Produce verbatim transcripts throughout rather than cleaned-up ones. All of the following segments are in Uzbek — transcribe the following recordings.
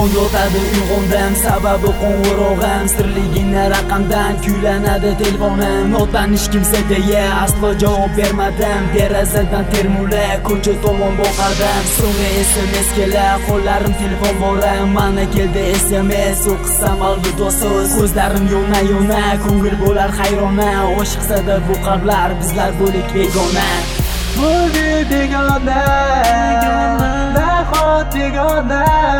tong yotadi uyg'ondim, sababi qo'ng'irog'im, sirligina raqamdan kuylanadi telefonim. Notanish kimsa deya aslo javob bermadim, derazadan termula ko'cha tomon boqardim. So'ngra S M S kela qo'llarim telefon boram, mana keldi S M S, o'qisam alvido so'z. Ko'zlarim yona yona, ko'ngil bo'lar hayrona, oshiqsa-da bu qalblar bizlar bo'lik begona. Bo'ldi begona, nahot begona,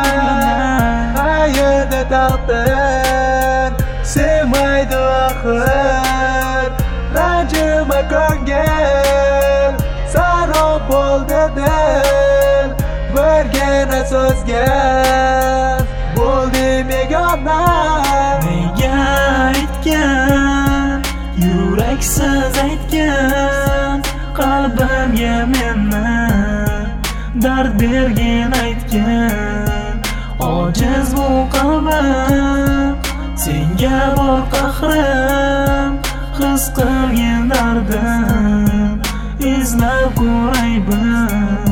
qayerda taqdir sevmaydi axir. Ranjima ko'ngil sarob bo'ldi dil, bergina so'zga bo'ldi begona. Nega aytgan, yuraksiz aytgan, qalbimga meni dard bergin aytgan. Ojiz bu qalbim, senga bor qahrim, his qilgin dardim, izlab ko'raybim.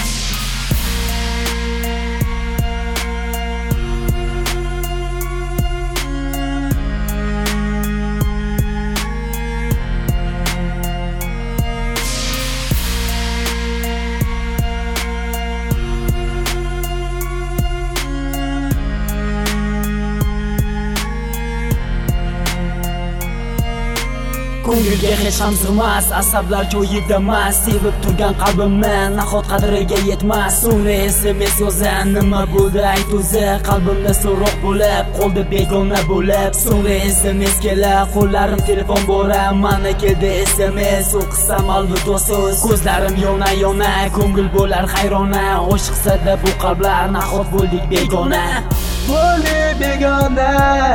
Ko'ngilga hech ham sig'mas, asablar joyida emas, sevib turgan qalbimni nahot qadriga yetmas. So'ngra S M S yozan, nima bo'ldi ayt o'zi, qalbimda so'roq bo'lib qoldi begona bo'lib. So'ngra S M S kela qo'llarim telefon boram, mana keldi S M S, o'qisam alvido so'z. Ko'zlarim yona yona, ko'ngil bo'lar hayrona, oshiqsa-da bu qalblar nahot bo'ldik begona. Bo'ldi begona,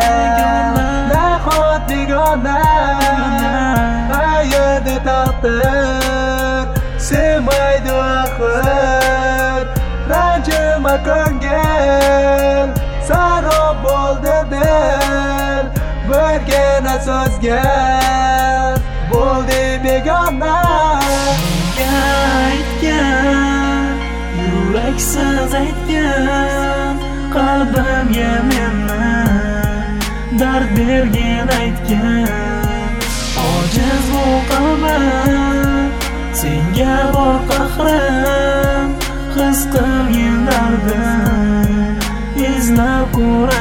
nahot begona, qayerda taqdir sevmaydi axir. Ranjima ko'ngil sarob bo'ldi dil, bergina so'zga bo'ldi begona. Nega aytgan, yuraksiz aytgan, qalbimga meni dard bergin aytgan. Ojiz bu qalbim, senga bor qahrim, his qilgin dardim, izlab ko'raybim.